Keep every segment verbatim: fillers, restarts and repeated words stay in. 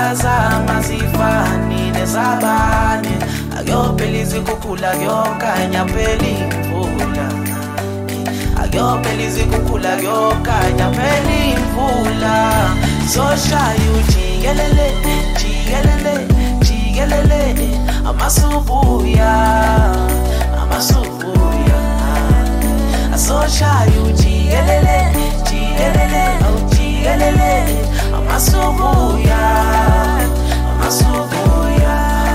indlela zama zifani nezabanye. Akuyophela izikhukhula kuyokhanya phela imvula. Akuyophela izikhukhula kuyokhanya phela imvula. Soshaya ujikelele, jikelele, jikelele, amasubuya, amasubuya. Soshaya ujikelele, jikelele, jikelele, amasubuya, amasubuya.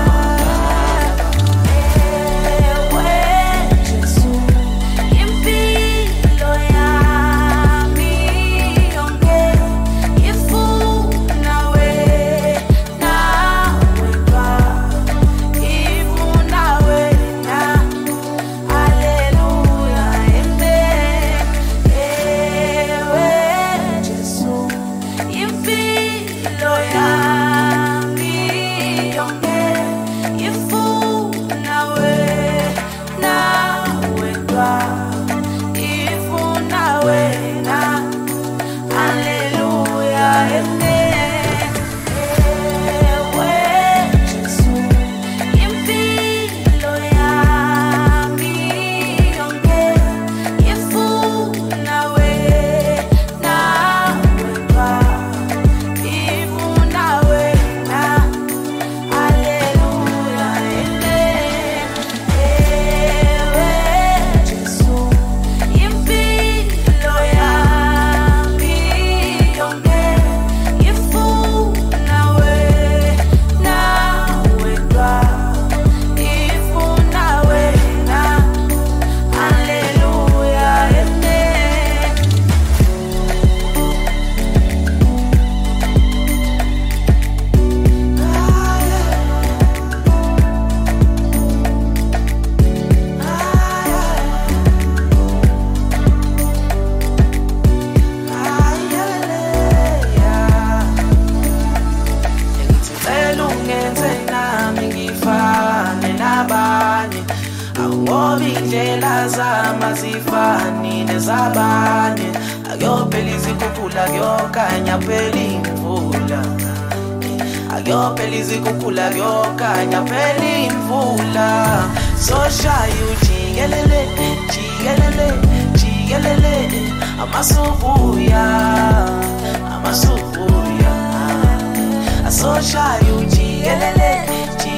Indlela zama zifani nezabanye. Akuyophela izikhukhula kuyokhanya phela imvula. Akuyophela izikhukhula kuyokhanya phela imvula. Soshaya ujikelele, jikelele, jikelele, amasubuya, amasubuya. Soshaya ujikelele, jikelele.